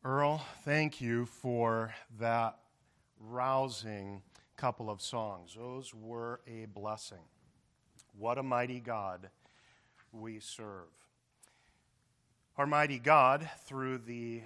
Earl, thank you for that rousing couple of songs. Those were a blessing. What a mighty God we serve. Our mighty God, through the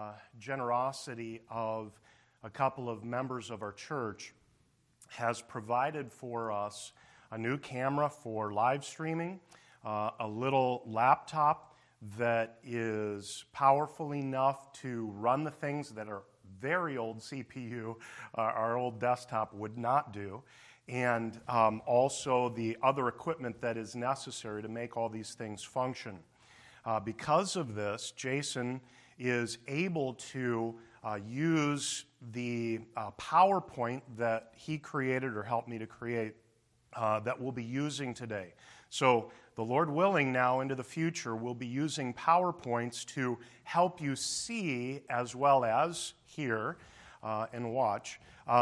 generosity of a couple of members of our church, has provided for us a new camera for live streaming, a little laptop that is powerful enough to run the things that our very old CPU, our old desktop, would not do, and also the other equipment that is necessary to make all these things function. Because of this, Jason is able to use the PowerPoint that he created or helped me to create that we'll be using today. So the Lord willing, now into the future, we'll be using PowerPoints to help you see as well as hear and watch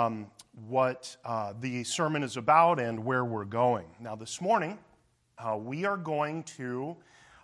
what the sermon is about and where we're going. Now this morning, we are going to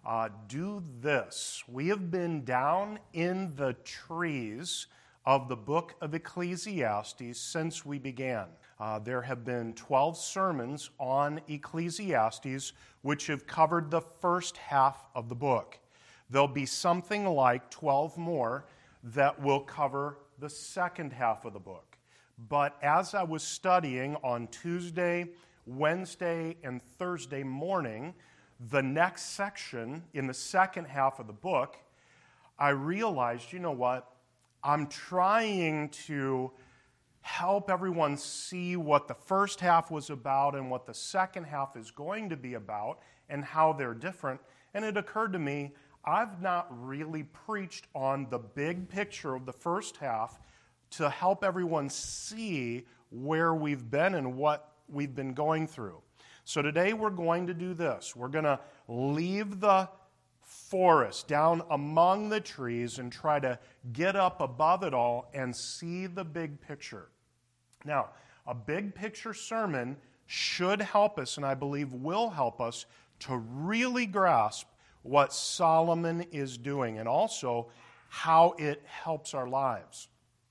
do this. We have been down in the trees of the book of Ecclesiastes since we began. There have been 12 sermons on Ecclesiastes which have covered the first half of the book. There'll be something like 12 more that will cover the second half of the book. But as I was studying on Tuesday, Wednesday, and Thursday morning, the next section in the second half of the book, I realized, you know what? I'm trying to help everyone see what the first half was about and what the second half is going to be about and how they're different. And it occurred to me, I've not really preached on the big picture of the first half to help everyone see where we've been and what we've been going through. So today we're going to do this. We're going to leave the forest down among the trees and try to get up above it all and see the big picture. Now, a big picture sermon should help us, and I believe will help us, to really grasp what Solomon is doing and also how it helps our lives.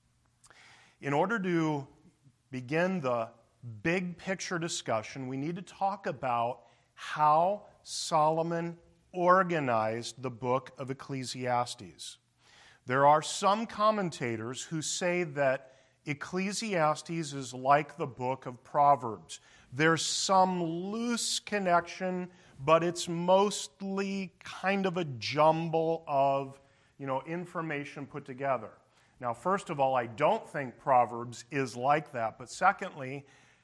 In order to begin the big picture discussion, we need to talk about how Solomon organized the book of Ecclesiastes. There are some commentators who say that Ecclesiastes is like the book of Proverbs. There's some loose connection, but it's mostly kind of a jumble of, information put together. Now, first of all, I don't think Proverbs is like that, but secondly,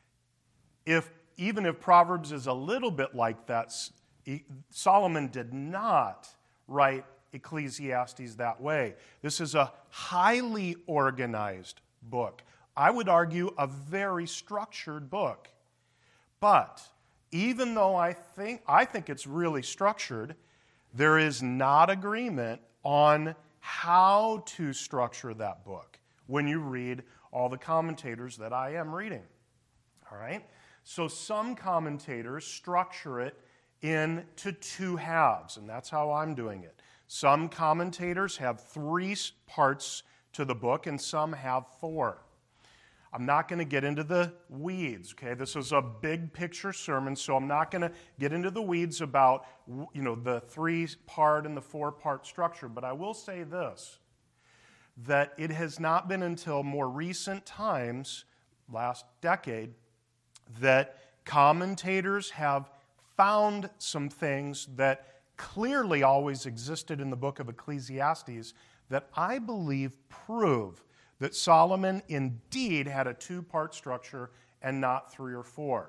even if Proverbs is a little bit like that, Solomon did not write Ecclesiastes that way. This is a highly organized book. I would argue a very structured book. But even though I think it's really structured, there is not agreement on how to structure that book when you read all the commentators that I am reading. All right? So some commentators structure it into two halves, and that's how I'm doing it. Some commentators have 3 parts to the book, and some have 4. I'm not going to get into the weeds, okay? This is a big picture sermon, so I'm not going to get into the weeds about, the 3-part and the 4-part structure, but I will say this, that it has not been until more recent times, last decade, that commentators have found some things that clearly always existed in the book of Ecclesiastes that I believe prove that Solomon indeed had a 2-part structure and not 3 or 4.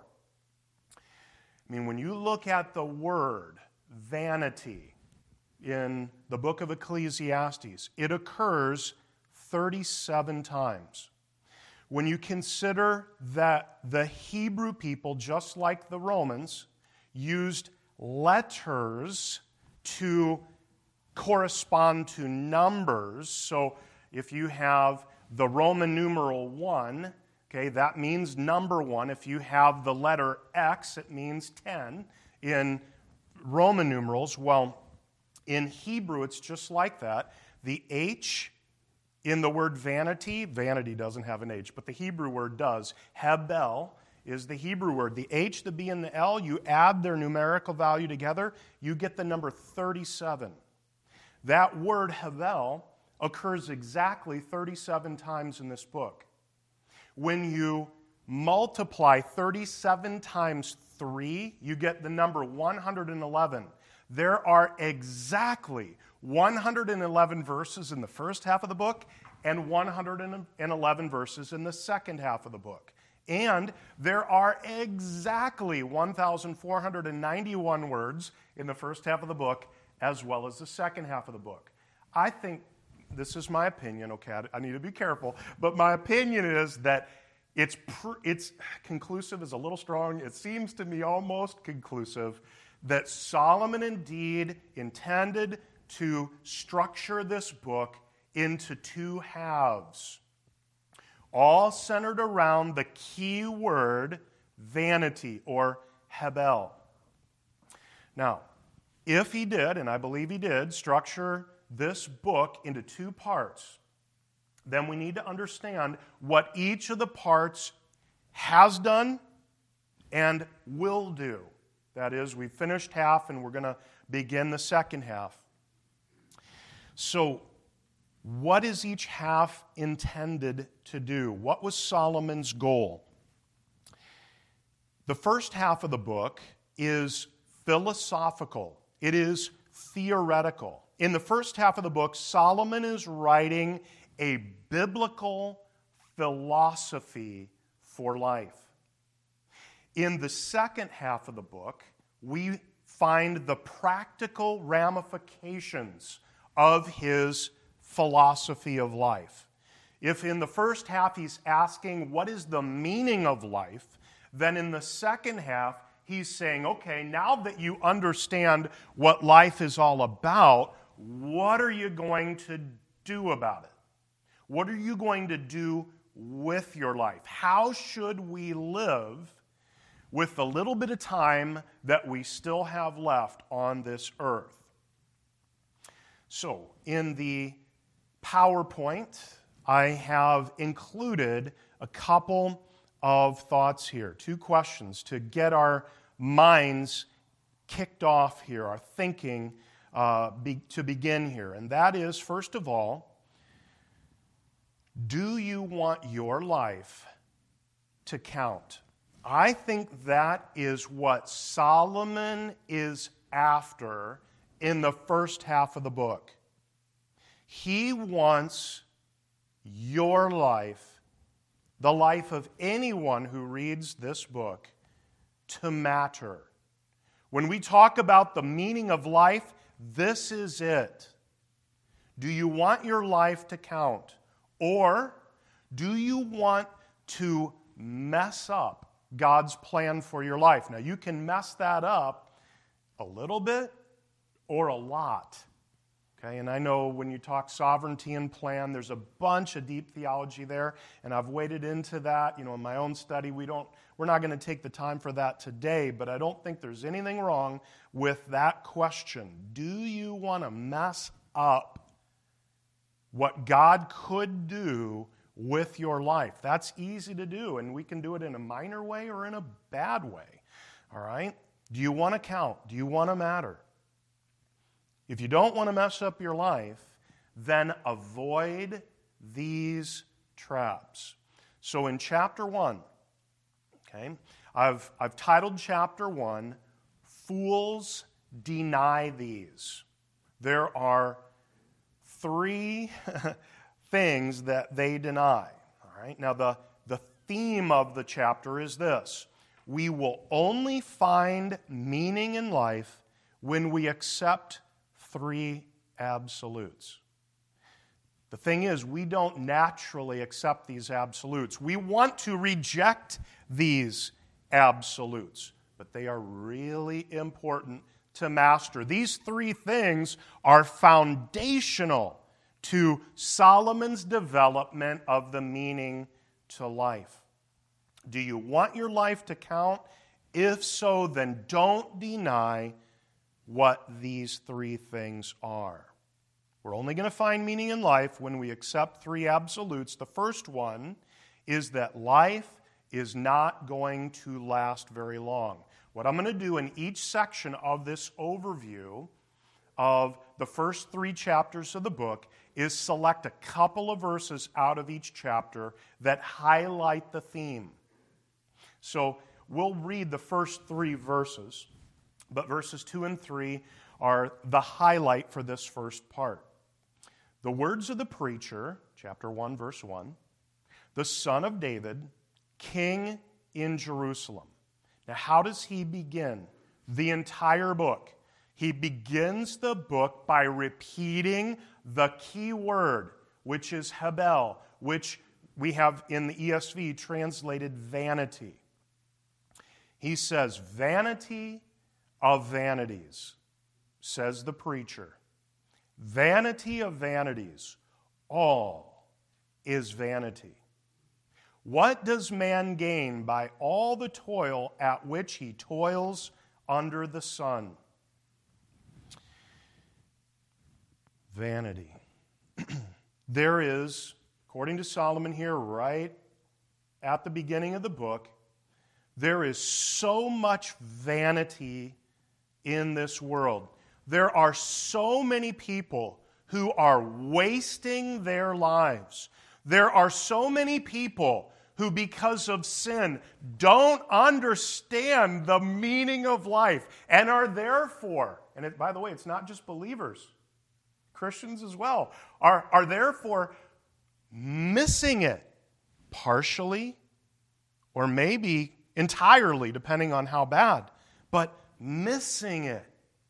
When you look at the word vanity in the book of Ecclesiastes, it occurs 37 times. When you consider that the Hebrew people, just like the Romans, used letters to correspond to numbers. So if you have the Roman numeral 1, okay, that means number 1. If you have the letter X, it means 10 in Roman numerals. Well, in Hebrew, it's just like that. The H In the word vanity, vanity doesn't have an H, but the Hebrew word does. Hebel is the Hebrew word. The H, the B, and the L, you add their numerical value together, you get the number 37. That word Hebel occurs exactly 37 times in this book. When you multiply 37 times 3, you get the number 111. There are exactly 111 verses in the first half of the book and 111 verses in the second half of the book. And there are exactly 1,491 words in the first half of the book as well as the second half of the book. I think, this is my opinion, okay, I need to be careful, but my opinion is that it's conclusive is a little strong. It seems to me almost conclusive that Solomon indeed intended to structure this book into two halves, all centered around the key word vanity or Hebel. Now, if he did, and I believe he did, structure this book into two parts, then we need to understand what each of the parts has done and will do. That is, we've finished half and we're going to begin the second half. So, what is each half intended to do? What was Solomon's goal? The first half of the book is philosophical. It is theoretical. In the first half of the book, Solomon is writing a biblical philosophy for life. In the second half of the book, we find the practical ramifications of his philosophy of life. If in the first half he's asking what is the meaning of life, then in the second half he's saying, okay, now that you understand what life is all about, what are you going to do about it? What are you going to do with your life? How should we live with the little bit of time that we still have left on this earth? So, in the PowerPoint, I have included a couple of thoughts here, two questions to get our minds kicked off here, our thinking to begin here. And that is, first of all, do you want your life to count? I think that is what Solomon is after in the first half of the book. He wants your life, the life of anyone who reads this book, to matter. When we talk about the meaning of life, this is it. Do you want your life to count? Or do you want to mess up God's plan for your life? Now, you can mess that up a little bit or a lot. Okay, and I know when you talk sovereignty and plan, there's a bunch of deep theology there, and I've waded into that. In my own study, we're not going to take the time for that today, but I don't think there's anything wrong with that question. Do you want to mess up what God could do with your life? That's easy to do, and we can do it in a minor way or in a bad way. All right? Do you want to count? Do you want to matter? If you don't want to mess up your life, then avoid these traps. So in chapter 1, okay, I've titled chapter 1, Fools Deny These. There are 3 things that they deny. All right? Now, the theme of the chapter is this: we will only find meaning in life when we accept 3 absolutes. The thing is, we don't naturally accept these absolutes. We want to reject these absolutes, but they are really important to master. These 3 things are foundational to Solomon's development of the meaning to life. Do you want your life to count? If so, then don't deny what these 3 things are. We're only going to find meaning in life when we accept three absolutes. The first one is that life is not going to last very long. What I'm going to do in each section of this overview of the first three chapters of the book is select a couple of verses out of each chapter that highlight the theme. So we'll read the first three verses, but verses 2 and 3 are the highlight for this first part. The words of the preacher, chapter 1, verse 1, the son of David, king in Jerusalem. Now, how does he begin the entire book? He begins the book by repeating the key word, which is Hebel, which we have in the ESV translated vanity. He says, vanity of vanities, says the preacher. Vanity of vanities, all is vanity. What does man gain by all the toil at which he toils under the sun? Vanity. There is, according to Solomon here, right at the beginning of the book, there is so much vanity in this world. There are so many people who are wasting their lives. There are so many people who, because of sin, don't understand the meaning of life and are therefore, and by the way, it's not just believers, Christians as well, are therefore missing it partially or maybe entirely, depending on how bad, but missing it.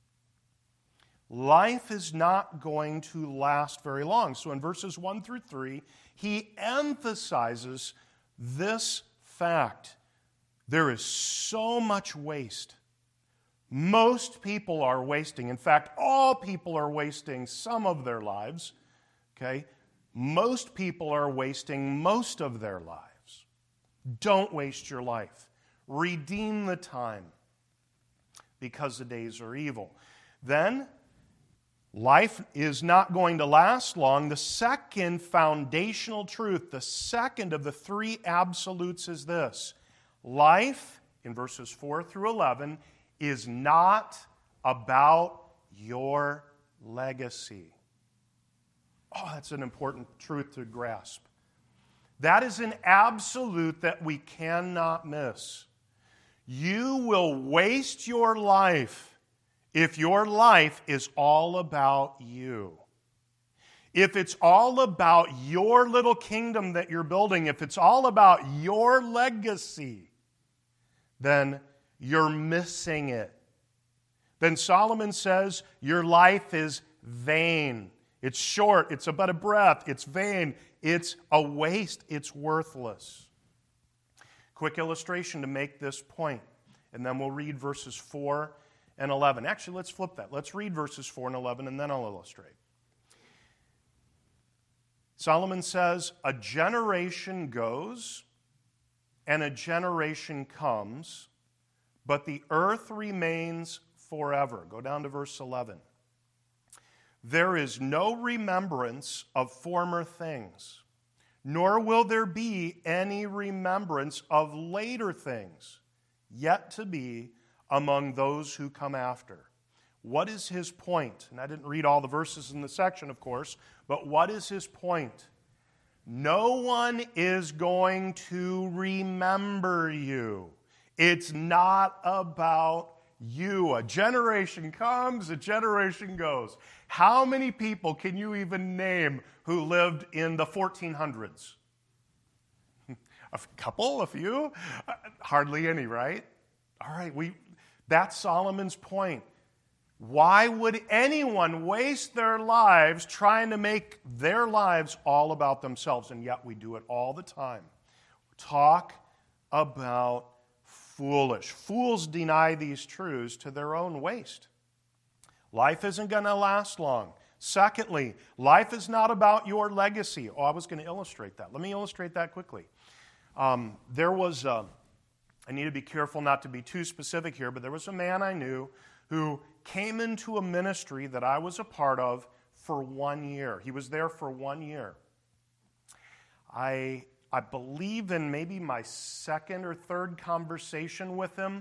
Life is not going to last very long. So in verses 1 through 3, he emphasizes this fact. There is so much waste. Most people are wasting. In fact, all people are wasting some of their lives. Okay? Most people are wasting most of their lives. Don't waste your life. Redeem the time, because the days are evil. Then, life is not going to last long. The second foundational truth, the second of the three absolutes is this. Life, in verses 4 through 11, is not about your legacy. Oh, that's an important truth to grasp. That is an absolute that we cannot miss. You will waste your life if your life is all about you. If it's all about your little kingdom that you're building, if it's all about your legacy, then you're missing it. Then Solomon says your life is vain. It's short, it's but a breath, it's vain, it's a waste, it's worthless. Quick illustration to make this point, and then we'll read verses 4 and 11. Actually, let's flip that. Let's read verses 4 and 11, and then I'll illustrate. Solomon says, a generation goes and a generation comes, but the earth remains forever. Go down to verse 11. There is no remembrance of former things, nor will there be any remembrance of later things yet to be among those who come after. What is his point? And I didn't read all the verses in the section, of course, but what is his point? No one is going to remember you. It's not about you. A generation comes, a generation goes. How many people can you even name who lived in the 1400s? A couple? A few? Hardly any, right? All right, that's Solomon's point. Why would anyone waste their lives trying to make their lives all about themselves? And yet we do it all the time. Talk about foolish. Fools deny these truths to their own waste. Life isn't going to last long. Secondly, life is not about your legacy. Oh, I was going to illustrate that. Let me illustrate that quickly. I need to be careful not to be too specific here, but there was a man I knew who came into a ministry that I was a part of for 1 year. He was there for 1 year. I believe in maybe my second or third conversation with him,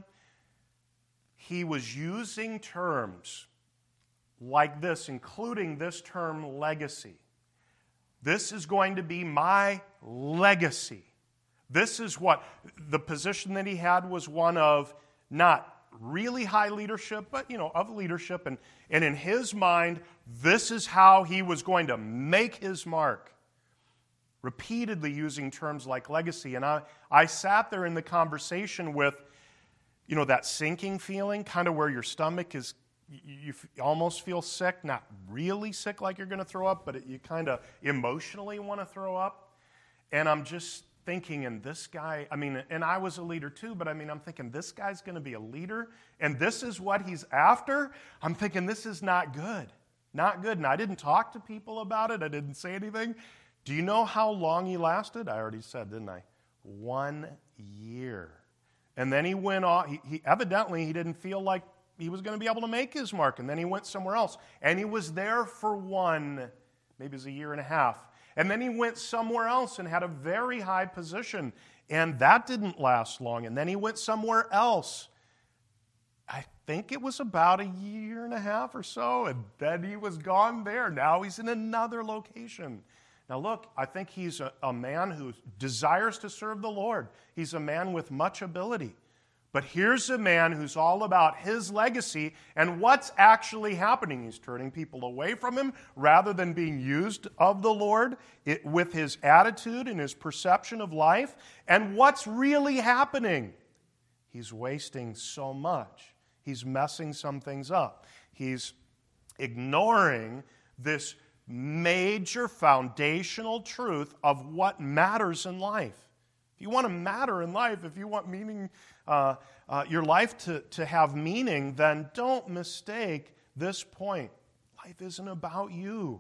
he was using terms like this, including this term legacy. This is going to be my legacy. This is what the position that he had was one of not really high leadership, but, of leadership. And in his mind, this is how he was going to make his mark. Repeatedly using terms like legacy. And I sat there in the conversation with, that sinking feeling, kind of where your stomach is, you almost feel sick, not really sick like you're going to throw up, but you kind of emotionally want to throw up. And I'm just thinking, and this guy, and I was a leader too, but I'm thinking, this guy's going to be a leader, and this is what he's after? I'm thinking, this is not good. Not good. And I didn't talk to people about it. I didn't say anything. Do you know how long he lasted? I already said, didn't I? 1 year. And then he went off. He evidently, he didn't feel like he was going to be able to make his mark. And then he went somewhere else. And he was there for maybe it was a year and a half. And then he went somewhere else and had a very high position. And that didn't last long. And then he went somewhere else. I think it was about a year and a half or so. And then he was gone there. Now he's in another location. Now look, I think he's a man who desires to serve the Lord. He's a man with much ability. But here's a man who's all about his legacy and what's actually happening. He's turning people away from him rather than being used of the Lord with his attitude and his perception of life. And what's really happening? He's wasting so much. He's messing some things up. He's ignoring this major foundational truth of what matters in life. If you want to matter in life, if you want meaning, your life to have meaning, then don't mistake this point. Life isn't about you.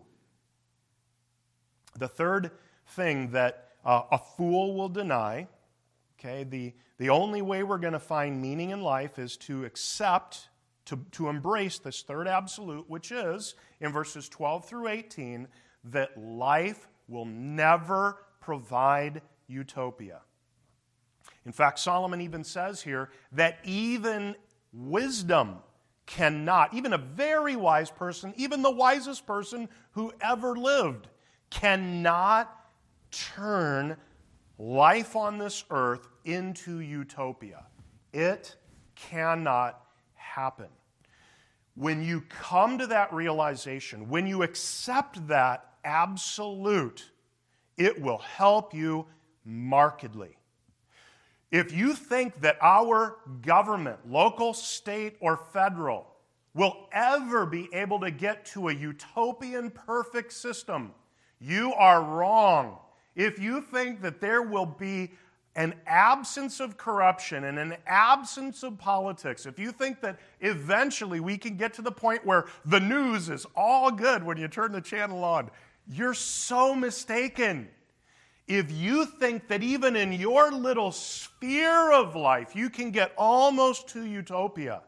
The third thing that a fool will deny, the only way we're going to find meaning in life is to accept, to embrace this third absolute, which is, in verses 12 through 18, that life will never provide utopia. In fact, Solomon even says here that even wisdom cannot, even a very wise person, even the wisest person who ever lived, cannot turn life on this earth into utopia. It cannot happen. When you come to that realization, when you accept that absolute, it will help you markedly. If you think that our government, local, state, or federal, will ever be able to get to a utopian perfect system, you are wrong. If you think that there will be an absence of corruption and an absence of politics, if you think that eventually we can get to the point where the news is all good when you turn the channel on, you're so mistaken. If you think that even in your little sphere of life you can get almost to utopia,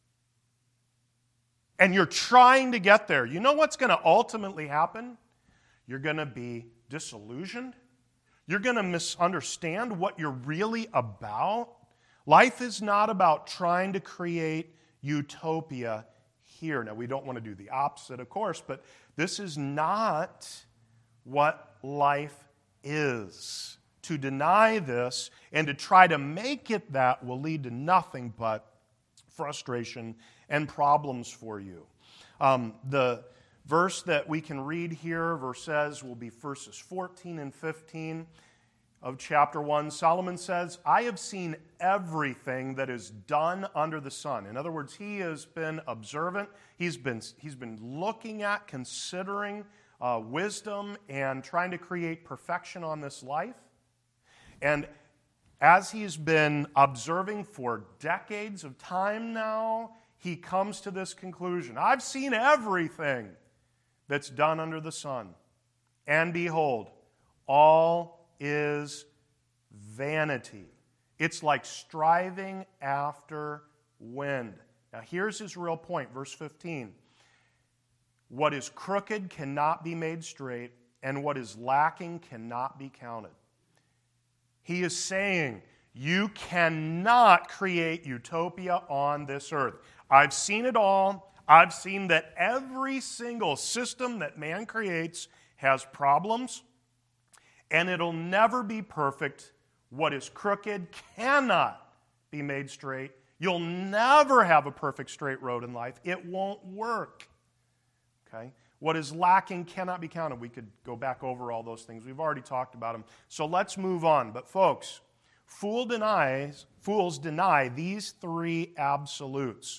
and you're trying to get there, you know what's going to ultimately happen? You're going to be disillusioned. You're going to misunderstand what you're really about. Life is not about trying to create utopia here. Now, we don't want to do the opposite, of course, but this is not what life is. To deny this and to try to make it that will lead to nothing but frustration and problems for you. The verse that we can read here, verses will be verses 14 and 15 of chapter 1. Solomon says, I have seen everything that is done under the sun. In other words, he has been observant. He's been looking at, considering wisdom and trying to create perfection on this life. And as he's been observing for decades of time now, he comes to this conclusion. I've seen everything that's done under the sun. And behold, all is vanity. It's like striving after wind. Now here's his real point, verse 15. What is crooked cannot be made straight, and what is lacking cannot be counted. He is saying, you cannot create utopia on this earth. I've seen it all. I've seen that every single system that man creates has problems, and it'll never be perfect. What is crooked cannot be made straight. You'll never have a perfect straight road in life. It won't work. Okay? What is lacking cannot be counted. We could go back over all those things. We've already talked about them. So let's move on. But folks, fools deny these three absolutes.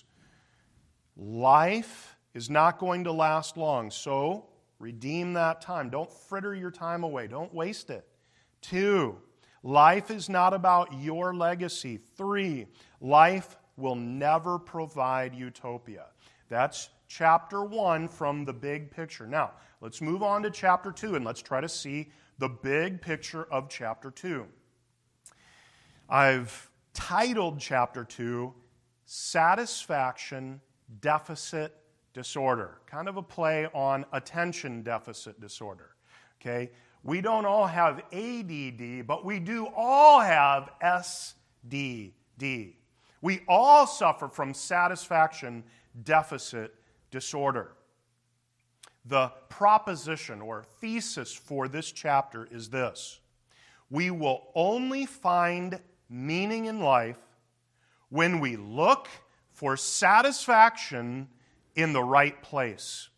Life is not going to last long, so redeem that time. Don't fritter your time away. Don't waste it. 2, life is not about your legacy. 3, life will never provide utopia. That's chapter 1 from the big picture. Now, let's move on to chapter 2, and let's try to see the big picture of chapter 2. I've titled chapter 2, Satisfaction Deficit Disorder. Kind of a play on attention deficit disorder. Okay? We don't all have ADD, but we do all have SDD. We all suffer from satisfaction deficit disorder. The proposition or thesis for this chapter is this: we will only find meaning in life when we look for satisfaction in the right place.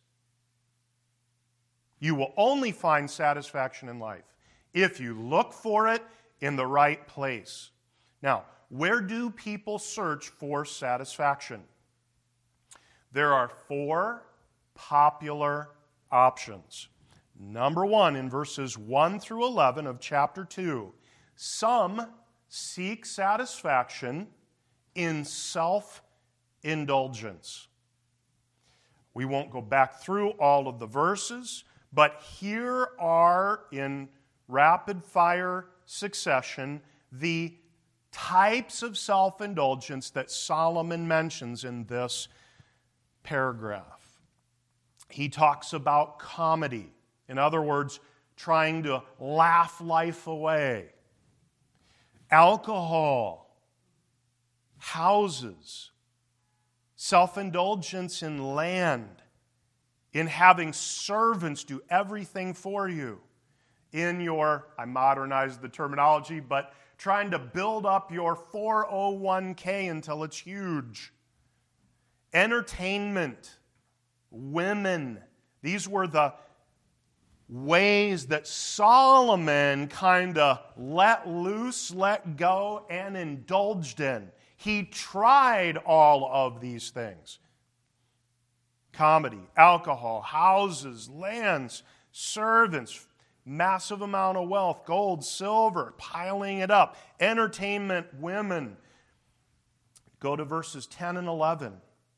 You will only find satisfaction in life if you look for it in the right place. Now, where do people search for satisfaction? There are 4 popular options. Number 1, in verses 1 through 11 of chapter 2, some seek satisfaction in self-indulgence. We won't go back through all of the verses, but here are, in rapid-fire succession, the types of self-indulgence that Solomon mentions in this paragraph. He talks about comedy. In other words, trying to laugh life away. Alcohol. Houses. Self-indulgence in land. In having servants do everything for you. In your, I modernized the terminology, but trying to build up your 401k until it's huge. Entertainment. Women. These were the ways that Solomon kind of let loose, let go, and indulged in. He tried all of these things. Comedy, alcohol, houses, lands, servants, massive amount of wealth, gold, silver, piling it up, entertainment, women. Go to verses 10 and 11.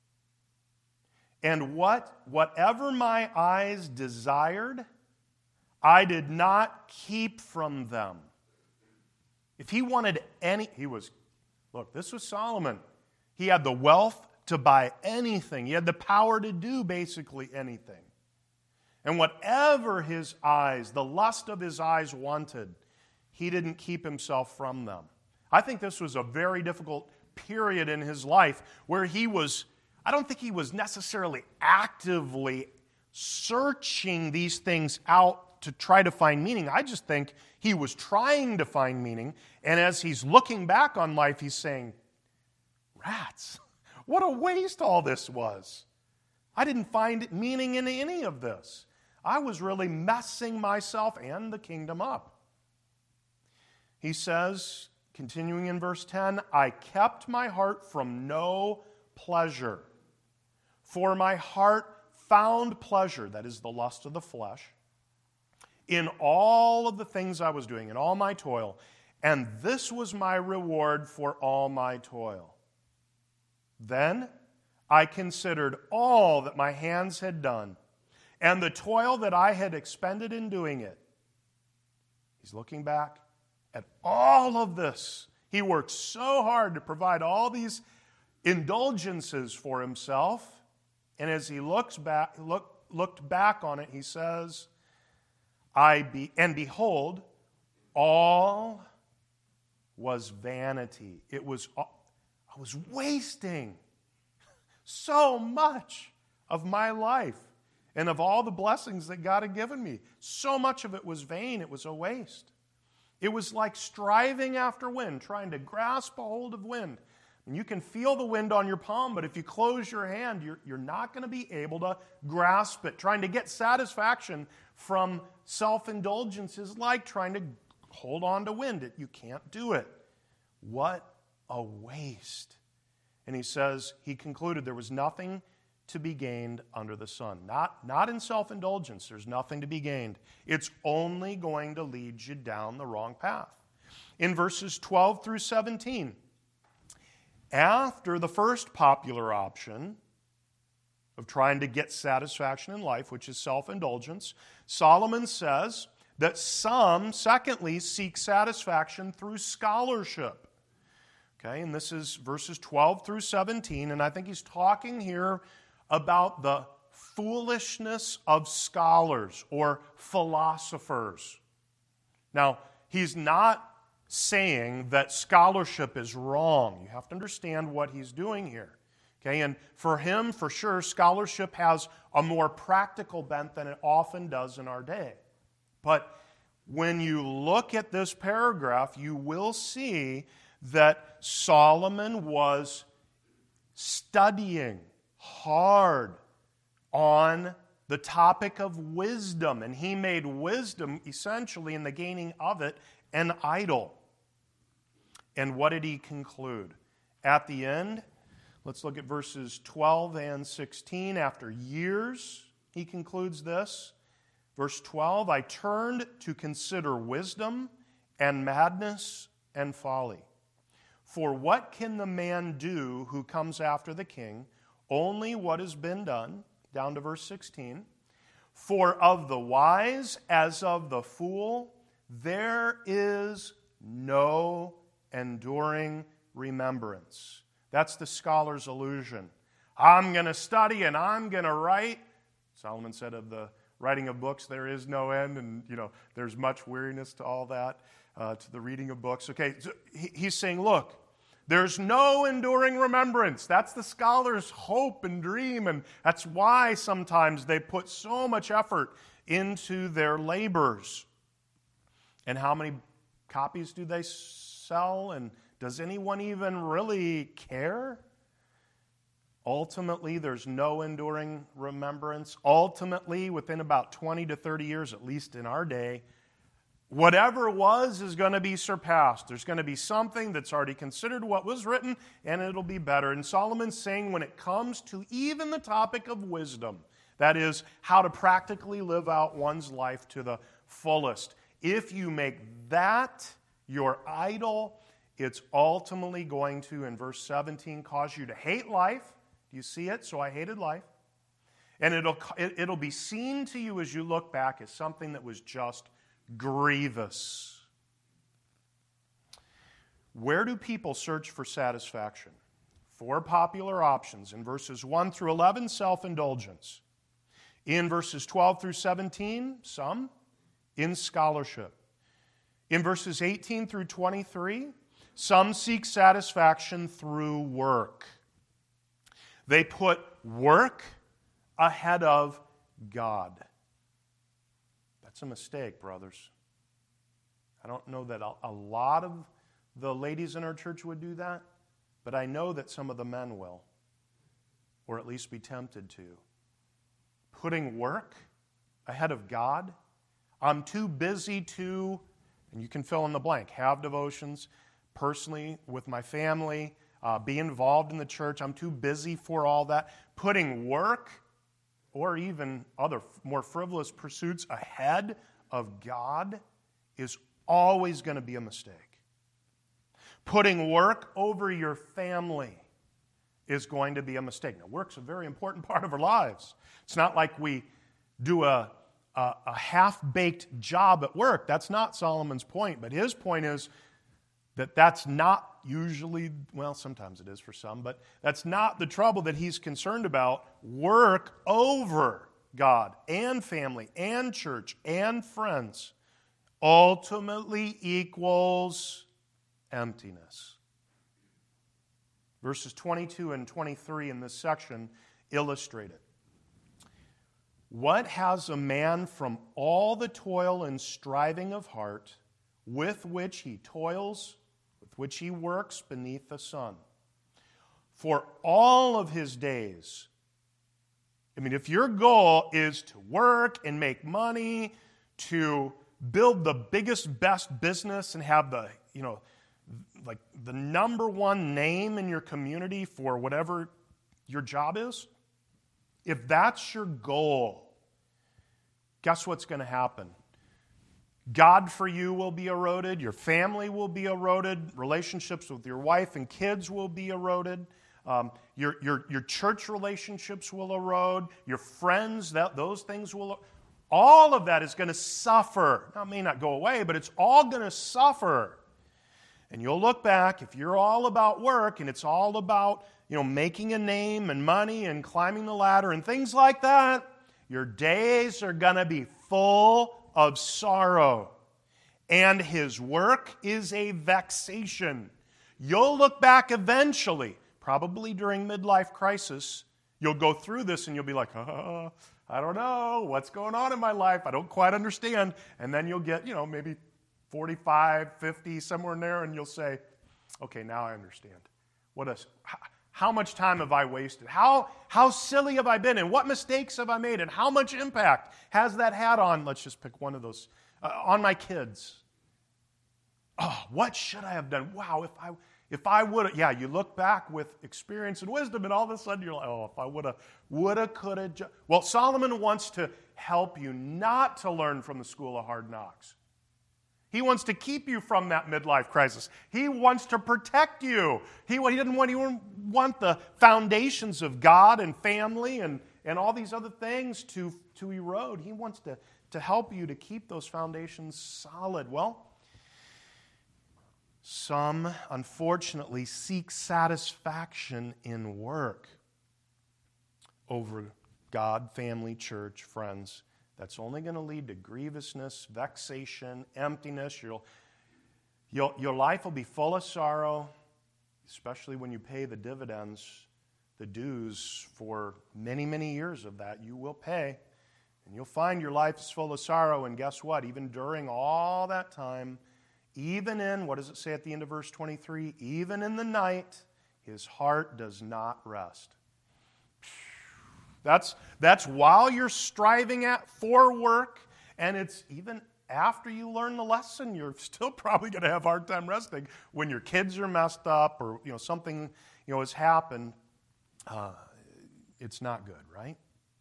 And whatever my eyes desired, I did not keep from them. If he wanted look, this was Solomon. He had the wealth to buy anything. He had the power to do basically anything. And whatever his eyes, the lust of his eyes wanted, he didn't keep himself from them. I think this was a very difficult period in his life where I don't think he was necessarily actively searching these things out to try to find meaning. I just think he was trying to find meaning, and as he's looking back on life, he's saying, rats, what a waste all this was. I didn't find meaning in any of this. I was really messing myself and the kingdom up. He says, continuing in verse 10, I kept my heart from no pleasure, for my heart found pleasure, that is the lust of the flesh, in all of the things I was doing, in all my toil, and this was my reward for all my toil. Then I considered all that my hands had done, and the toil that I had expended in doing it. He's looking back at all of this. He worked so hard to provide all these indulgences for himself, and as he looked looked back on it, he says, and behold, all was vanity. I was wasting so much of my life and of all the blessings that God had given me. So much of it was vain. It was a waste. It was like striving after wind, trying to grasp a hold of wind. And you can feel the wind on your palm, but if you close your hand, you're not going to be able to grasp it. Trying to get satisfaction from self-indulgence is like trying to hold on to wind. You can't do it. What a waste. And he concluded there was nothing to be gained under the sun. Not in self-indulgence. There's nothing to be gained. It's only going to lead you down the wrong path. In verses 12 through 17, after the first popular option of trying to get satisfaction in life, which is self-indulgence, Solomon says that some, secondly, seek satisfaction through scholarship. Okay, and this is verses 12 through 17, and I think he's talking here about the foolishness of scholars or philosophers. Now, he's not saying that scholarship is wrong. You have to understand what he's doing here. Okay, and for him, for sure, scholarship has a more practical bent than it often does in our day. But when you look at this paragraph, you will see that Solomon was studying hard on the topic of wisdom, and he made wisdom, essentially, in the gaining of it, an idol. And what did he conclude? At the end, let's look at verses 12 and 16. After years, he concludes this. Verse 12, I turned to consider wisdom and madness and folly. For what can the man do who comes after the king? Only what has been done. Down to verse 16. For of the wise as of the fool, there is no enduring remembrance. That's the scholar's illusion. I'm going to study and I'm going to write. Solomon said of the writing of books, there is no end, and there's much weariness to all that, to the reading of books. Okay, so he's saying, look, there's no enduring remembrance. That's the scholar's hope and dream, and that's why sometimes they put so much effort into their labors. And how many copies do they sell? And does anyone even really care? Ultimately, there's no enduring remembrance. Ultimately, within about 20 to 30 years, at least in our day, whatever was is going to be surpassed. There's going to be something that's already considered what was written, and it'll be better. And Solomon's saying when it comes to even the topic of wisdom, that is, how to practically live out one's life to the fullest, if you make that your idol, it's ultimately going to, in verse 17, cause you to hate life. Do you see it? So I hated life. And it'll be seen to you as you look back as something that was just grievous. Where do people search for satisfaction? 4 popular options. In verses 1 through 11, self-indulgence. In verses 12 through 17, some in scholarship. In verses 18 through 23, some seek satisfaction through work. They put work ahead of God. That's a mistake, brothers. I don't know that a lot of the ladies in our church would do that, but I know that some of the men will, or at least be tempted to. Putting work ahead of God. I'm too busy to, and you can fill in the blank, have devotions, personally, with my family, be involved in the church. I'm too busy for all that. Putting work or even other more frivolous pursuits ahead of God is always going to be a mistake. Putting work over your family is going to be a mistake. Now, work's a very important part of our lives. It's not like we do a half-baked job at work. That's not Solomon's point, but his point is that that's not usually, well, sometimes it is for some, but that's not the trouble that he's concerned about. Work over God and family and church and friends ultimately equals emptiness. Verses 22 and 23 in this section illustrate it. What has a man from all the toil and striving of heart with which he toils, with which he works beneath the sun? For all of his days, if your goal is to work and make money, to build the biggest, best business and have the number one name in your community for whatever your job is, if that's your goal, guess what's going to happen? God for you will be eroded, your family will be eroded, relationships with your wife and kids will be eroded, your church relationships will erode, your friends, those things will erode. All of that is going to suffer. Now, it may not go away, but it's all going to suffer. And you'll look back, if you're all about work and it's all about, making a name and money and climbing the ladder and things like that, your days are going to be full of sorrow. And his work is a vexation. You'll look back eventually, probably during midlife crisis, you'll go through this and you'll be like, I don't know, what's going on in my life? I don't quite understand. And then you'll get, maybe 45, 50, somewhere in there, and you'll say, okay, now I understand. How much time have I wasted? How silly have I been? And what mistakes have I made? And how much impact has that had on, let's just pick one of those, on my kids? Oh, what should I have done? Wow, if I would have, you look back with experience and wisdom, and all of a sudden you're like, if I woulda, coulda. Well, Solomon wants to help you not to learn from the school of hard knocks. He wants to keep you from that midlife crisis. He wants to protect you. He didn't want the foundations of God and family and all these other things to erode. He wants to help you to keep those foundations solid. Well, some, unfortunately, seek satisfaction in work over God, family, church, friends. That's only going to lead to grievousness, vexation, emptiness. Your life will be full of sorrow, especially when you pay the dividends, the dues for many, many years of that you will pay. And you'll find your life is full of sorrow, and guess what? Even during all that time, even in, what does it say at the end of verse 23? Even in the night, his heart does not rest. That's while you're striving for work, and it's even after you learn the lesson, you're still probably going to have a hard time resting when your kids are messed up or something has happened. It's not good, right?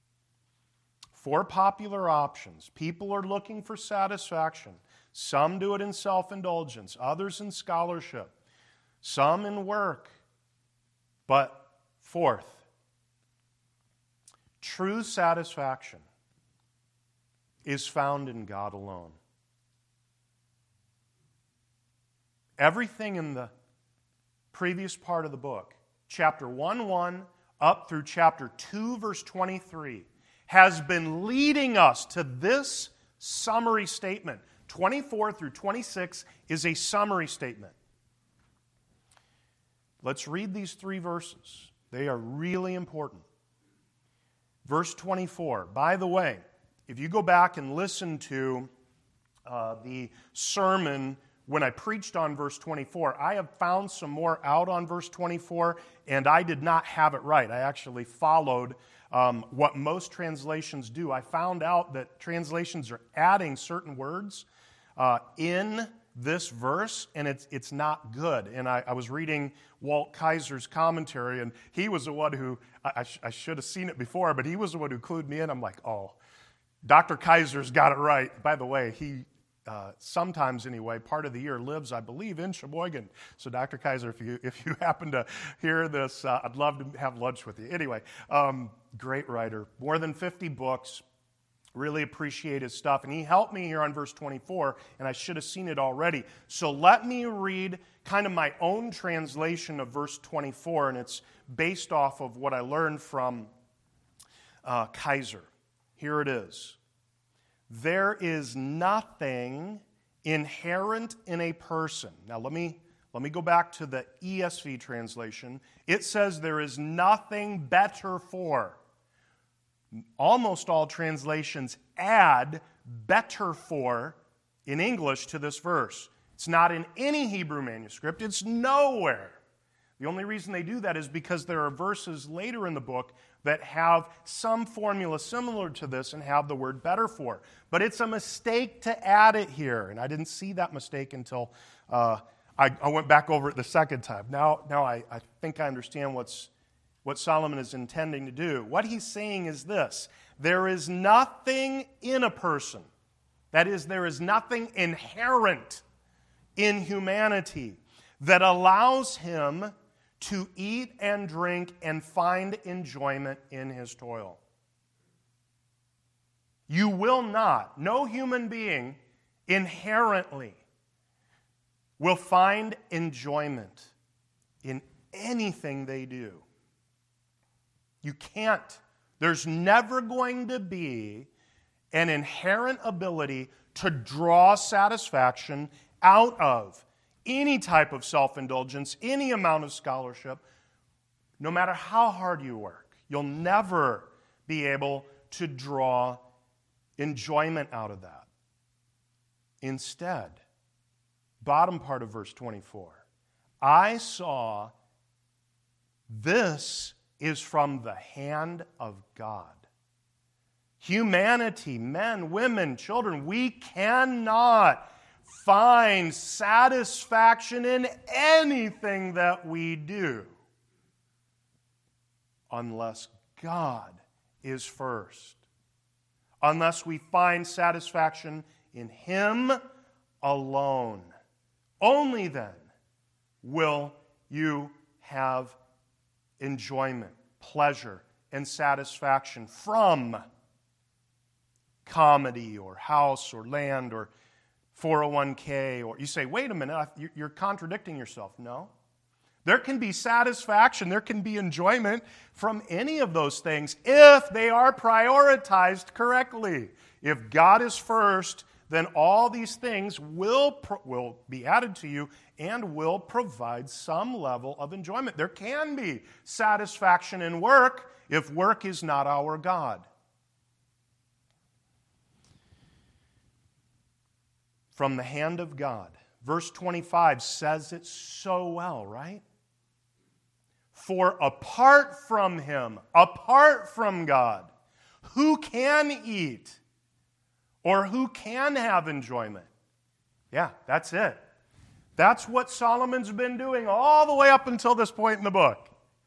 4 popular options. People are looking for satisfaction. Some do it in self-indulgence, others in scholarship, some in work. But 4th, true satisfaction is found in God alone. Everything in the previous part of the book, chapter 1:1 up through chapter 2, verse 23, has been leading us to this summary statement. 24 through 26 is a summary statement. Let's read these 3 verses. They are really important. Verse 24. By the way, if you go back and listen to the sermon when I preached on verse 24, I have found some more out on verse 24, and I did not have it right. I actually followed what most translations do. I found out that translations are adding certain words in this verse, and it's not good. And I was reading Walt Kaiser's commentary, and he was the one who, I should have seen it before, but he was the one who clued me in. I'm like, Dr. Kaiser's got it right. By the way, he sometimes anyway, part of the year lives, I believe, in Sheboygan. So Dr. Kaiser, if you happen to hear this, I'd love to have lunch with you. Anyway, great writer, more than 50 books. Really appreciate his stuff. And he helped me here on verse 24, and I should have seen it already. So let me read kind of my own translation of verse 24, and it's based off of what I learned from Kaiser. Here it is. There is nothing inherent in a person. Now let me go back to the ESV translation. It says there is nothing better for. Almost all translations add better for in English to this verse. It's not in any Hebrew manuscript. It's nowhere. The only reason they do that is because there are verses later in the book that have some formula similar to this and have the word better for. But it's a mistake to add it here. And I didn't see that mistake until I went back over it the second time. Now I think I understand what Solomon is intending to do. What he's saying is this: there is nothing in a person, that is, there is nothing inherent in humanity that allows him to eat and drink and find enjoyment in his toil. You will not, no human being inherently will find enjoyment in anything they do. You can't. There's never going to be an inherent ability to draw satisfaction out of any type of self-indulgence, any amount of scholarship. No matter how hard you work, you'll never be able to draw enjoyment out of that. Instead, bottom part of verse 24, I saw this is from the hand of God. Humanity, men, women, children, we cannot find satisfaction in anything that we do unless God is first. Unless we find satisfaction in Him alone. Only then will you have enjoyment, pleasure, and satisfaction from comedy or house or land or 401k. Or you say, wait a minute, you're contradicting yourself. No. There can be satisfaction, there can be enjoyment from any of those things if they are prioritized correctly. If God is first, then all these things will be added to you and will provide some level of enjoyment. There can be satisfaction in work if work is not our God. From the hand of God. Verse 25 says it so well, right? For apart from Him, apart from God, who can eat or who can have enjoyment? Yeah, that's it. That's what Solomon's been doing all the way up until this point in the book.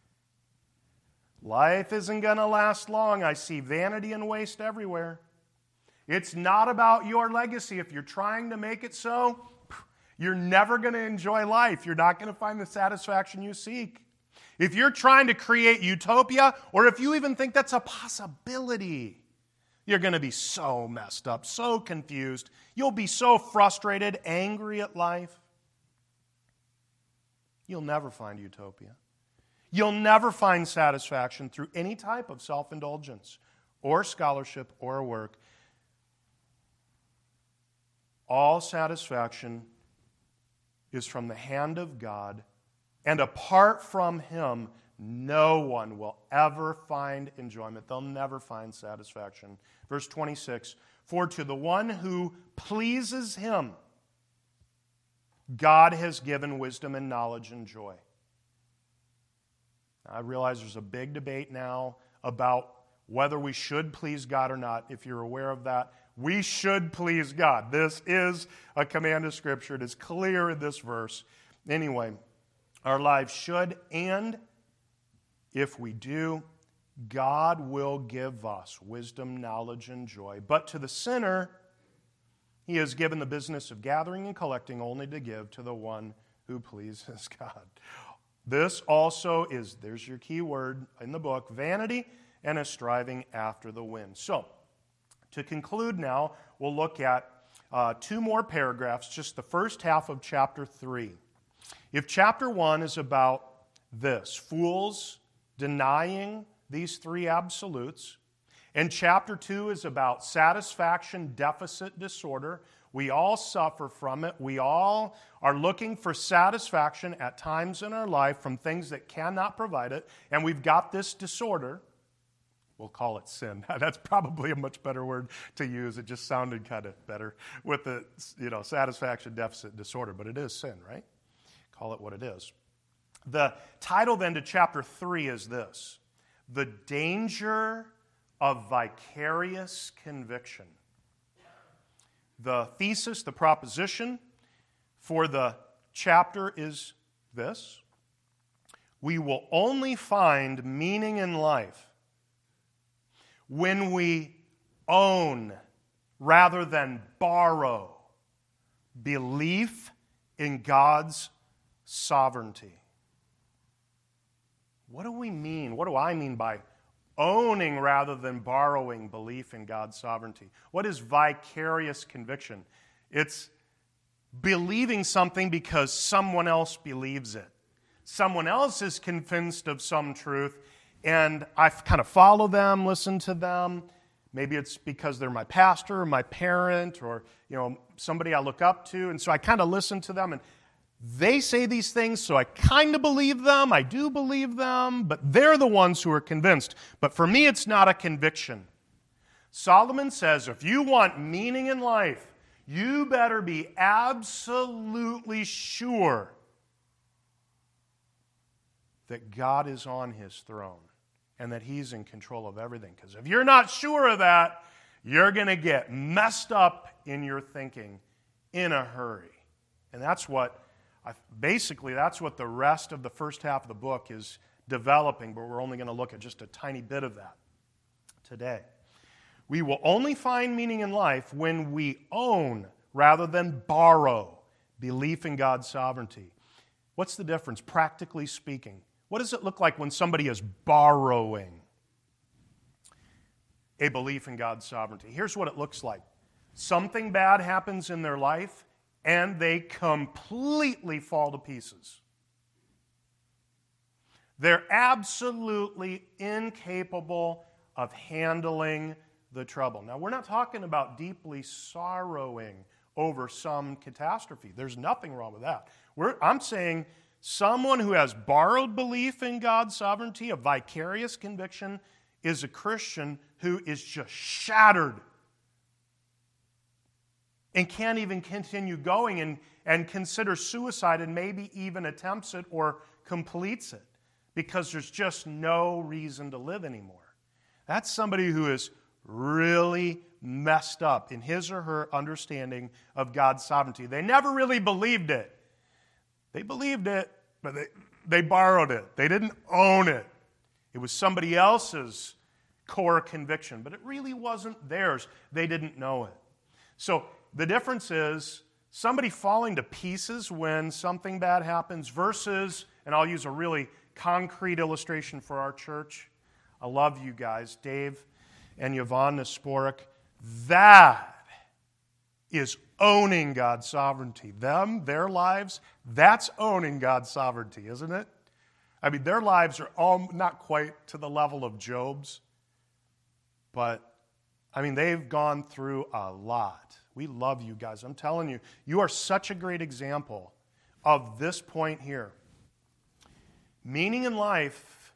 Life isn't going to last long. I see vanity and waste everywhere. It's not about your legacy. If you're trying to make it so, you're never going to enjoy life. You're not going to find the satisfaction you seek. If you're trying to create utopia, or if you even think that's a possibility, you're going to be so messed up, so confused. You'll be so frustrated, angry at life. You'll never find utopia. You'll never find satisfaction through any type of self-indulgence or scholarship or work. All satisfaction is from the hand of God, and apart from Him, no one will ever find enjoyment. They'll never find satisfaction. Verse 26, for to the one who pleases Him, God has given wisdom and knowledge and joy. I realize there's a big debate now about whether we should please God or not. If you're aware of that, we should please God. This is a command of Scripture. It is clear in this verse. Anyway, our lives should, and if we do, God will give us wisdom, knowledge, and joy. But to the sinner, He has given the business of gathering and collecting only to give to the one who pleases God. This also is, there's your key word in the book, vanity and a striving after the wind. So, to conclude now, we'll look at two more paragraphs, just the first half of chapter 3. If chapter 1 is about this, fools denying these three absolutes, And chapter 2 is about satisfaction deficit disorder. We all suffer from it. We all are looking for satisfaction at times in our life from things that cannot provide it. And we've got this disorder. We'll call it sin. That's probably a much better word to use. It just sounded kind of better with the satisfaction deficit disorder. But it is sin, right? Call it what it is. The title then to chapter 3 is this: The Danger of Vicarious Conviction. The thesis, the proposition for the chapter is this: we will only find meaning in life when we own rather than borrow belief in God's sovereignty. What do we mean? What do I mean by owning rather than borrowing belief in God's sovereignty? What is vicarious conviction? It's believing something because someone else believes it. Someone else is convinced of some truth, and I kind of follow them, listen to them. Maybe it's because they're my pastor or my parent or somebody I look up to, and so I kind of listen to them, and they say these things, so I kind of believe them. I do believe them, but they're the ones who are convinced. But for me, it's not a conviction. Solomon says, if you want meaning in life, you better be absolutely sure that God is on His throne and that He's in control of everything. Because if you're not sure of that, you're going to get messed up in your thinking in a hurry. And that's what the rest of the first half of the book is developing, but we're only going to look at just a tiny bit of that today. We will only find meaning in life when we own rather than borrow belief in God's sovereignty. What's the difference, practically speaking? What does it look like when somebody is borrowing a belief in God's sovereignty? Here's what it looks like. Something bad happens in their life, and they completely fall to pieces. They're absolutely incapable of handling the trouble. Now, we're not talking about deeply sorrowing over some catastrophe. There's nothing wrong with that. I'm saying someone who has borrowed belief in God's sovereignty, a vicarious conviction, is a Christian who is just shattered and can't even continue going and consider suicide and maybe even attempts it or completes it because there's just no reason to live anymore. That's somebody who is really messed up in his or her understanding of God's sovereignty. They never really believed it. They believed it, but they borrowed it. They didn't own it. It was somebody else's core conviction, but it really wasn't theirs. They didn't know it. So the difference is somebody falling to pieces when something bad happens versus, and I'll use a really concrete illustration for our church. I love you guys, Dave and Yvonne Nesporik. That is owning God's sovereignty. Their lives, that's owning God's sovereignty, isn't it? I mean, their lives are all not quite to the level of Job's, but, I mean, they've gone through a lot. We love you guys. I'm telling you, you are such a great example of this point here. Meaning in life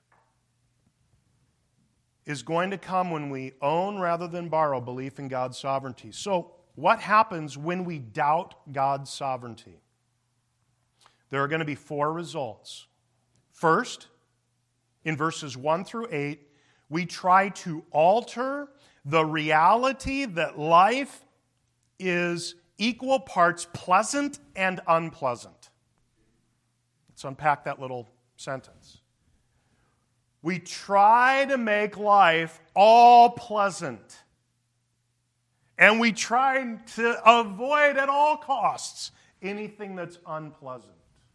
is going to come when we own rather than borrow belief in God's sovereignty. So, what happens when we doubt God's sovereignty? There are going to be 4 results. First, in verses 1 through 8, we try to alter the reality that life is equal parts pleasant and unpleasant. Let's unpack that little sentence. We try to make life all pleasant. And we try to avoid at all costs anything that's unpleasant.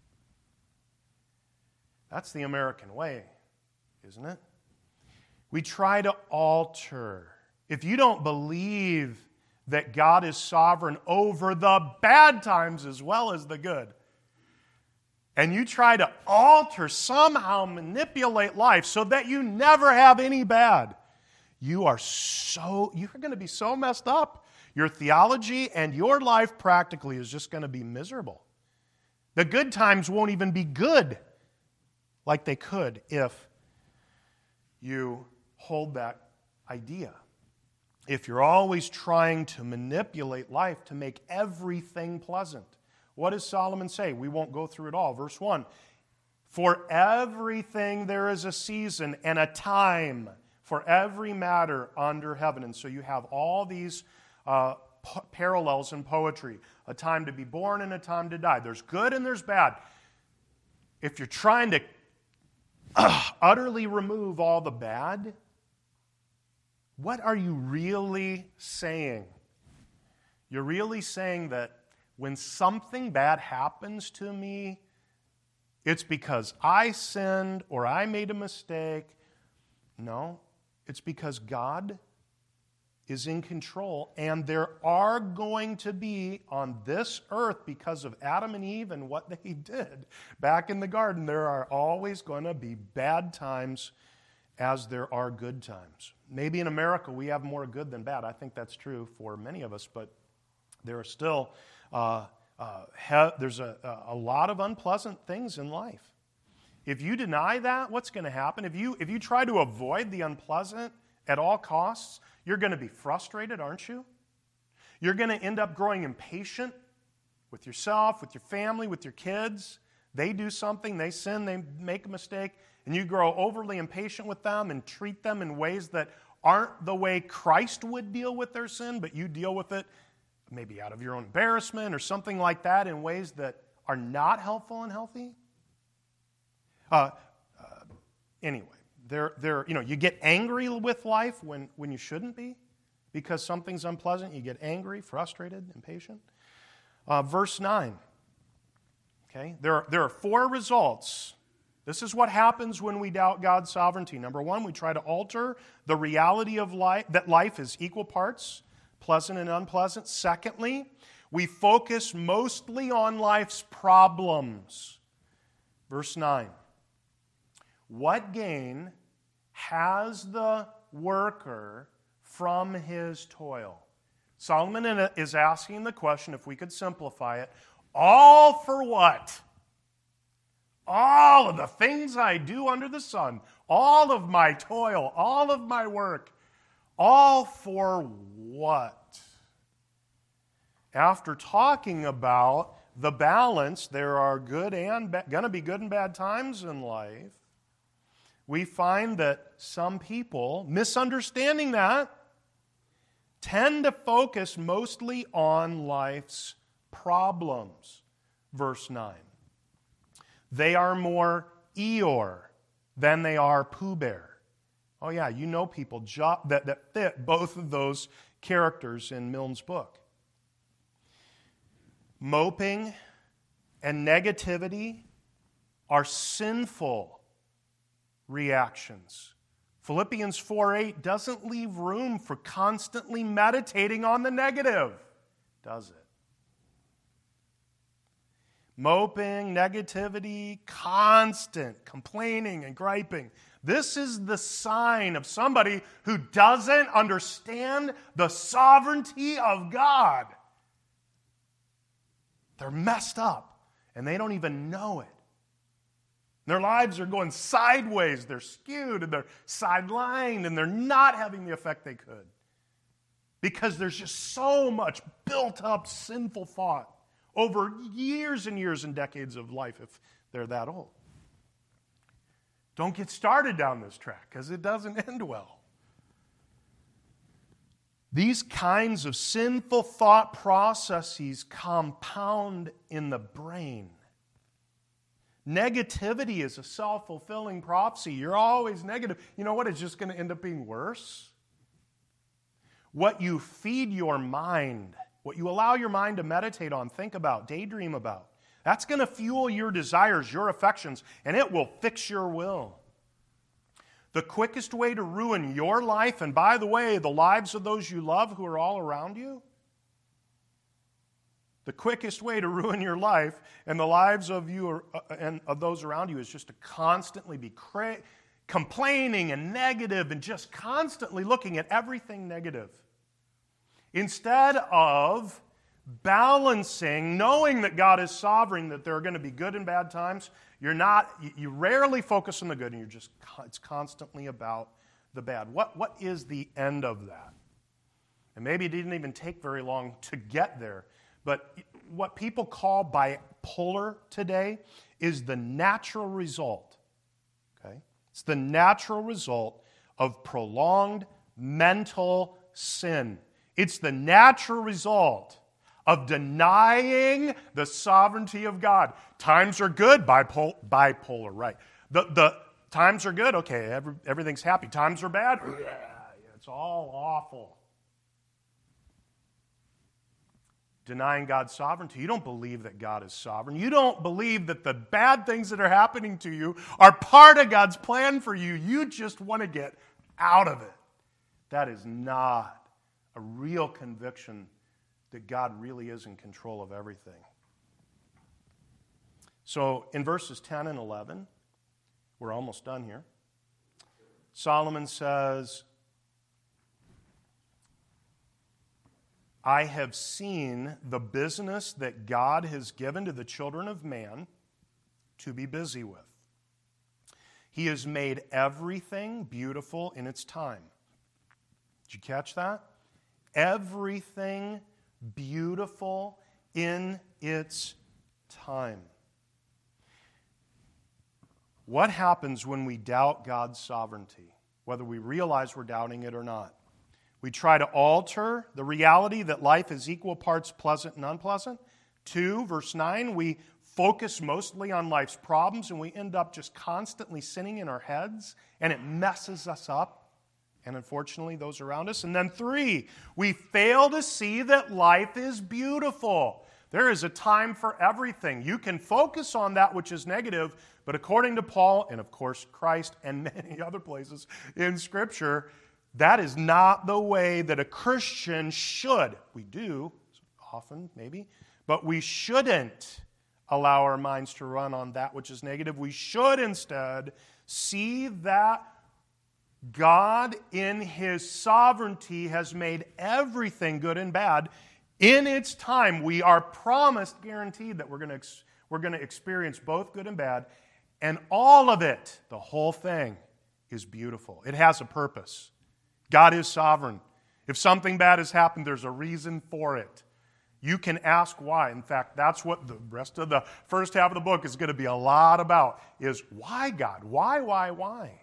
That's the American way, isn't it? We try to alter. If you don't believe that God is sovereign over the bad times as well as the good, and you try to alter, somehow manipulate life so that you never have any bad, you're going to be so messed up. Your theology and your life practically is just going to be miserable. The good times won't even be good like they could if you hold that idea. If you're always trying to manipulate life to make everything pleasant. What does Solomon say? We won't go through it all. Verse 1, for everything there is a season and a time for every matter under heaven. And so you have all these parallels in poetry. A time to be born and a time to die. There's good and there's bad. If you're trying to utterly remove all the bad, what are you really saying? You're really saying that when something bad happens to me, it's because I sinned or I made a mistake. No, it's because God is in control, and there are going to be on this earth, because of Adam and Eve and what they did back in the garden, there are always going to be bad times as there are good times. Maybe in America we have more good than bad. I think that's true for many of us, but there are still there's a lot of unpleasant things in life. If you deny that, what's going to happen? If you try to avoid the unpleasant at all costs, you're going to be frustrated, aren't you? You're going to end up growing impatient with yourself, with your family, with your kids. They do something, they sin, they make a mistake, and you grow overly impatient with them and treat them in ways that aren't the way Christ would deal with their sin, but you deal with it maybe out of your own embarrassment or something like that in ways that are not helpful and healthy. Anyway, you get angry with life when you shouldn't be because something's unpleasant. You get angry, frustrated, impatient. Verse 9. Okay, there are 4 results. This is what happens when we doubt God's sovereignty. Number 1, we try to alter the reality of life, that life is equal parts, pleasant and unpleasant. Secondly, we focus mostly on life's problems. Verse 9. What gain has the worker from his toil? Solomon is asking the question, if we could simplify it, all for what? All of the things I do under the sun, all of my toil, all of my work, all for what? After talking about the balance, there are good and going to be good and bad times in life, we find that some people, misunderstanding that, tend to focus mostly on life's problems. Verse 9. They are more Eeyore than they are Pooh Bear. Oh yeah, you know people that fit both of those characters in Milne's book. Moping and negativity are sinful reactions. Philippians 4:8 doesn't leave room for constantly meditating on the negative, does it? Moping, negativity, constant complaining and griping. This is the sign of somebody who doesn't understand the sovereignty of God. They're messed up, and they don't even know it. Their lives are going sideways, they're skewed, and they're sidelined, and they're not having the effect they could. Because there's just so much built-up sinful thought over years and years and decades of life if they're that old. Don't get started down this track, because it doesn't end well. These kinds of sinful thought processes compound in the brain. Negativity is a self-fulfilling prophecy. You're always negative. You know what? It's just going to end up being worse. What you feed your mind, what you allow your mind to meditate on, think about, daydream about, that's going to fuel your desires, your affections, and it will fix your will. The quickest way to ruin your life, and by the way, the lives of those you love who are all around you, the quickest way to ruin your life and the lives of you and of those around you is just to constantly be complaining and negative and just constantly looking at everything negative. Instead of balancing, knowing that God is sovereign, that there are going to be good and bad times, you rarely focus on the good, and it's constantly about the bad. What is the end of that? And maybe it didn't even take very long to get there, but what people call bipolar today is the natural result. Okay? It's the natural result of prolonged mental sin. It's the natural result of denying the sovereignty of God. Times are good, bipolar, right? The times are good, okay, everything's happy. Times are bad, it's all awful. Denying God's sovereignty. You don't believe that God is sovereign. You don't believe that the bad things that are happening to you are part of God's plan for you. You just want to get out of it. That is not a real conviction that God really is in control of everything. So in verses 10 and 11, we're almost done here. Solomon says, I have seen the business that God has given to the children of man to be busy with. He has made everything beautiful in its time. Did you catch that? Everything beautiful in its time. What happens when we doubt God's sovereignty, whether we realize we're doubting it or not? We try to alter the reality that life is equal parts pleasant and unpleasant. 2, verse 9, we focus mostly on life's problems and we end up just constantly sinning in our heads, and it messes us up, and unfortunately those around us. And then 3, we fail to see that life is beautiful. There is a time for everything. You can focus on that which is negative, but according to Paul, and of course Christ and many other places in Scripture, that is not the way that a Christian should. We do, often maybe, but we shouldn't allow our minds to run on that which is negative. We should instead see that God in His sovereignty has made everything good and bad in its time. We are promised, guaranteed, that we're going to experience both good and bad, and all of it, the whole thing, is beautiful. It has a purpose. God is sovereign. If something bad has happened, there's a reason for it. You can ask why. In fact, that's what the rest of the first half of the book is going to be a lot about, is why God? Why?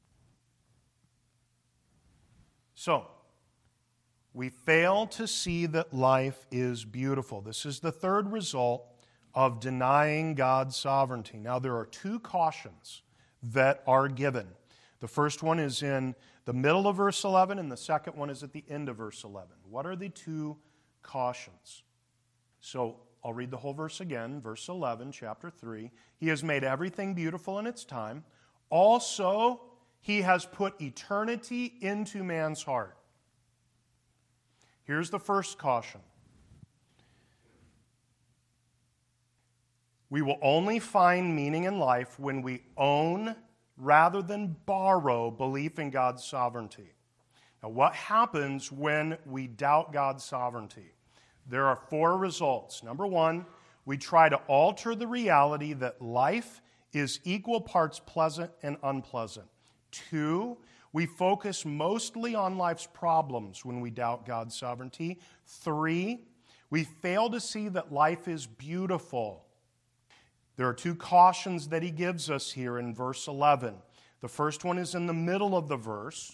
So, we fail to see that life is beautiful. This is the third result of denying God's sovereignty. Now, there are 2 cautions that are given. The first one is in the middle of verse 11, and the second one is at the end of verse 11. What are the 2 cautions? So, I'll read the whole verse again. Verse 11, chapter 3. He has made everything beautiful in its time. Also, He has put eternity into man's heart. Here's the first caution. We will only find meaning in life when we own rather than borrow belief in God's sovereignty. Now, what happens when we doubt God's sovereignty? There are 4 results. Number 1, we try to alter the reality that life is equal parts pleasant and unpleasant. 2, we focus mostly on life's problems when we doubt God's sovereignty. 3, we fail to see that life is beautiful. There are 2 cautions that he gives us here in verse 11. The first one is in the middle of the verse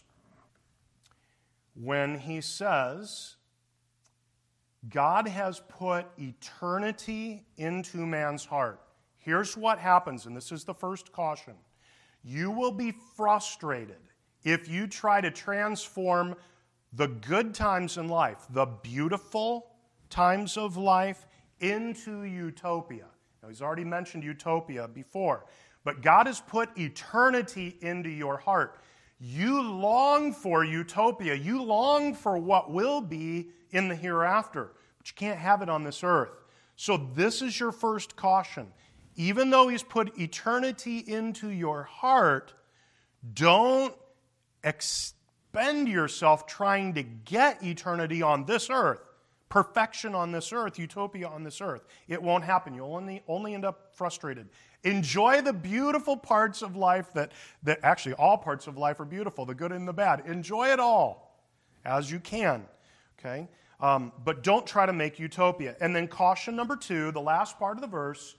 when he says, God has put eternity into man's heart. Here's what happens, and this is the first caution. You will be frustrated if you try to transform the good times in life, the beautiful times of life, into utopia. Now, he's already mentioned utopia before, but God has put eternity into your heart. You long for utopia. You long for what will be in the hereafter, but you can't have it on this earth. So this is your first caution. Even though he's put eternity into your heart, Don't expend yourself trying to get eternity on this earth, perfection on this earth, utopia on this earth. It won't happen. You'll only end up frustrated. Enjoy the beautiful parts of life that actually all parts of life are beautiful, the good and the bad. Enjoy it all as you can, okay? But don't try to make utopia. And then caution number 2, the last part of the verse,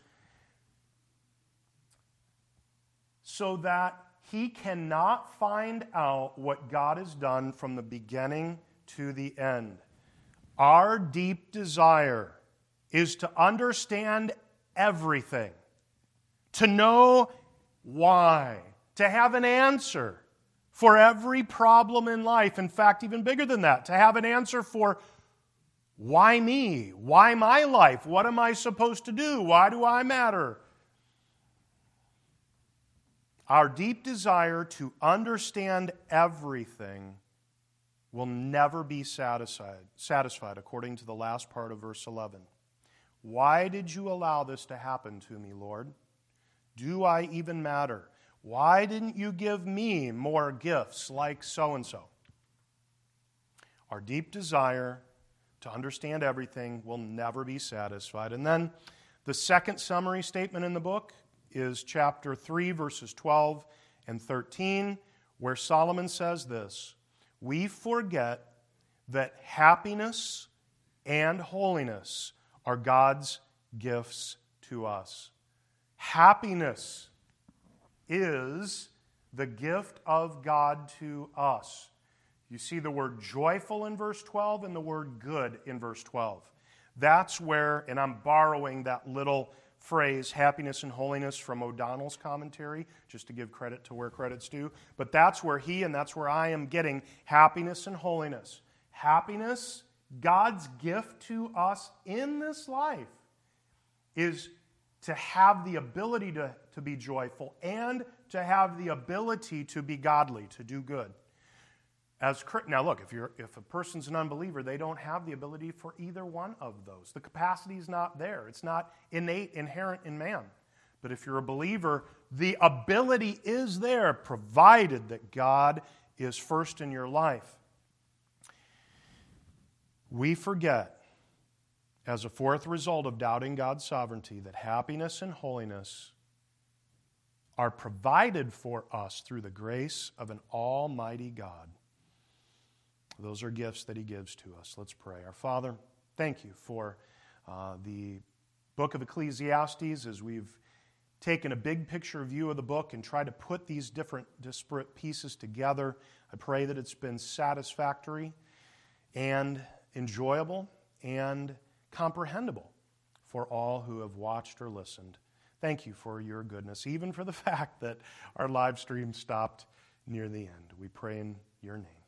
so that he cannot find out what God has done from the beginning to the end. Our deep desire is to understand everything, to know why, to have an answer for every problem in life. In fact, even bigger than that, to have an answer for why me? Why my life? What am I supposed to do? Why do I matter? Our deep desire to understand everything will never be satisfied, according to the last part of verse 11. Why did you allow this to happen to me, Lord? Do I even matter? Why didn't you give me more gifts like so-and-so? Our deep desire to understand everything will never be satisfied. And then the second summary statement in the book is chapter 3, verses 12 and 13, where Solomon says this: we forget that happiness and holiness are God's gifts to us. Happiness is the gift of God to us. You see the word joyful in verse 12 and the word good in verse 12. That's where, and I'm borrowing that little phrase, happiness and holiness, from O'Donnell's commentary, just to give credit to where credit's due. But that's where he and that's where I am getting happiness and holiness. Happiness, God's gift to us in this life, is to have the ability to be joyful and to have the ability to be godly, to do good. Now look, if a person's an unbeliever, they don't have the ability for either one of those. The capacity is not there. It's not innate, inherent in man. But if you're a believer, the ability is there, provided that God is first in your life. We forget, as a fourth result of doubting God's sovereignty, that happiness and holiness are provided for us through the grace of an almighty God. Those are gifts that he gives to us. Let's pray. Our Father, thank you for the book of Ecclesiastes, as we've taken a big picture view of the book and tried to put these different disparate pieces together. I pray that it's been satisfactory and enjoyable and comprehensible for all who have watched or listened. Thank you for your goodness, even for the fact that our live stream stopped near the end. We pray in your name.